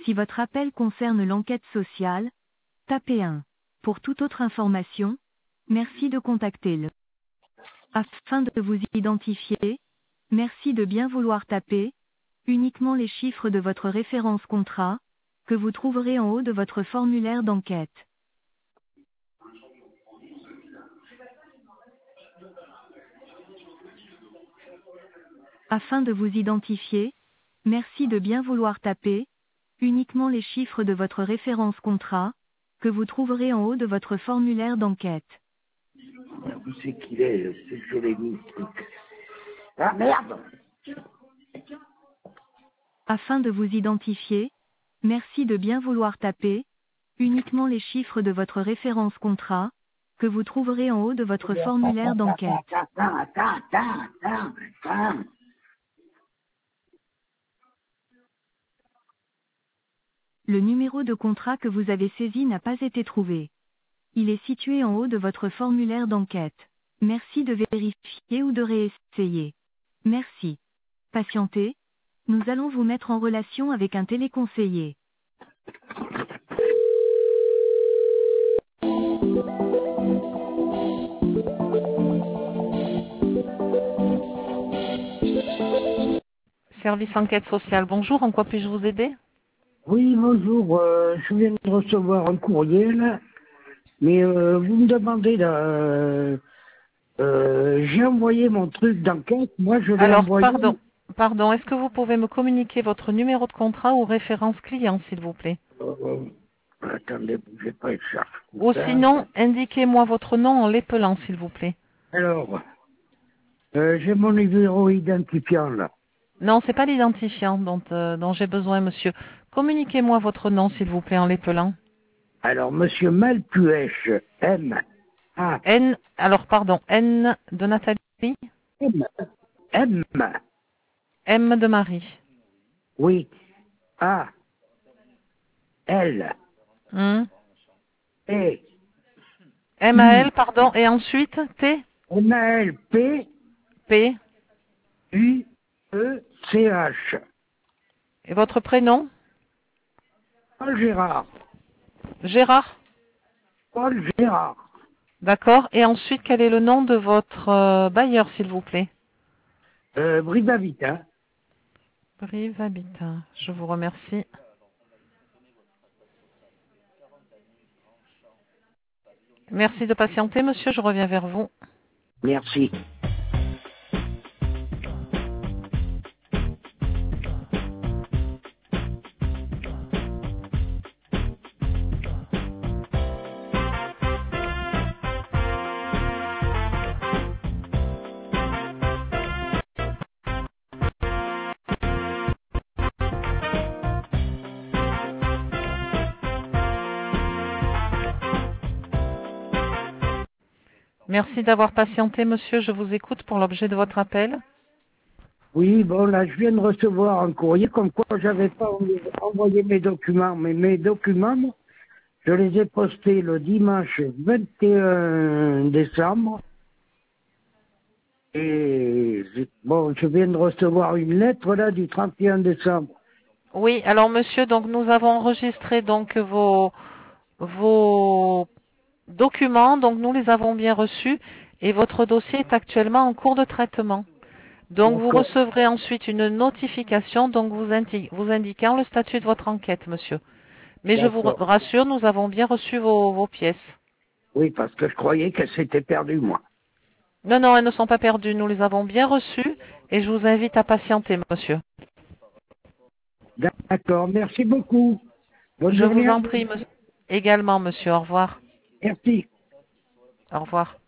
Si votre appel concerne l'enquête sociale, tapez 1. Pour toute autre information, merci de contacter le. Afin de vous identifier, merci de bien vouloir taper uniquement les chiffres de votre référence contrat, que vous trouverez en haut de votre formulaire d'enquête. Afin de vous identifier, merci de bien vouloir taper uniquement les chiffres de votre référence contrat, que vous trouverez en haut de votre formulaire d'enquête. Où c'est qu'il est, c'est que je l'ai mis, ce truc. Ah merde! Afin de vous identifier, merci de bien vouloir taper uniquement les chiffres de votre référence contrat, que vous trouverez en haut de votre formulaire d'enquête. Attends. Le numéro de contrat que vous avez saisi n'a pas été trouvé. Il est situé en haut de votre formulaire d'enquête. Merci de vérifier ou de réessayer. Merci. Patientez. Nous allons vous mettre en relation avec un téléconseiller. Service enquête sociale, bonjour, en quoi puis-je vous aider? Oui, bonjour, je viens de recevoir un courrier, là, mais vous me demandez, là, j'ai envoyé mon truc d'enquête, moi je l'ai Alors, envoyé. pardon, est-ce que vous pouvez me communiquer votre numéro de contrat ou référence client, s'il vous plaît? Attendez, bougez pas, je cherche. Ou sinon, indiquez-moi votre nom en l'épelant, s'il vous plaît. Alors, j'ai mon numéro identifiant, là. Non, c'est pas l'identifiant dont j'ai besoin, monsieur. Communiquez-moi votre nom, s'il vous plaît, en l'épelant. Alors, monsieur Malpuech, M-A, N de Nathalie, M, M, M de Marie. oui, A, L, Hmm. E, U, M-A-L, pardon, et ensuite T, M-A-L, P, P, U, E, C, H. et votre prénom? Paul Gérard. Gérard. Paul Gérard. D'accord. Et ensuite, quel est le nom de votre bailleur, s'il vous plaît? Brive-Habitat. Brive Habitat. Je vous remercie. Merci de patienter, monsieur. Je reviens vers vous. Merci. Merci d'avoir patienté, monsieur. Je vous écoute pour l'objet de votre appel. Oui, bon, là, je viens de recevoir un courrier comme quoi j'avais pas envoyé mes documents. Mais mes documents, je les ai postés le dimanche 21 décembre. Et bon, je viens de recevoir une lettre là du 31 décembre. Oui, alors monsieur, donc nous avons enregistré donc vos documents, donc nous les avons bien reçus et votre dossier est actuellement en cours de traitement. Donc vous D'accord. recevrez ensuite une notification donc vous indiquant le statut de votre enquête, monsieur. Mais je vous D'accord. rassure, nous avons bien reçu vos pièces. Oui, parce que je croyais qu'elle s'était perdue, moi. Non, non, elles ne sont pas perdues, nous les avons bien reçues et je vous invite à patienter, monsieur. D'accord, merci beaucoup. Bonne Je journée vous à en vous. prie, également, monsieur. Au revoir. Merci. Au revoir.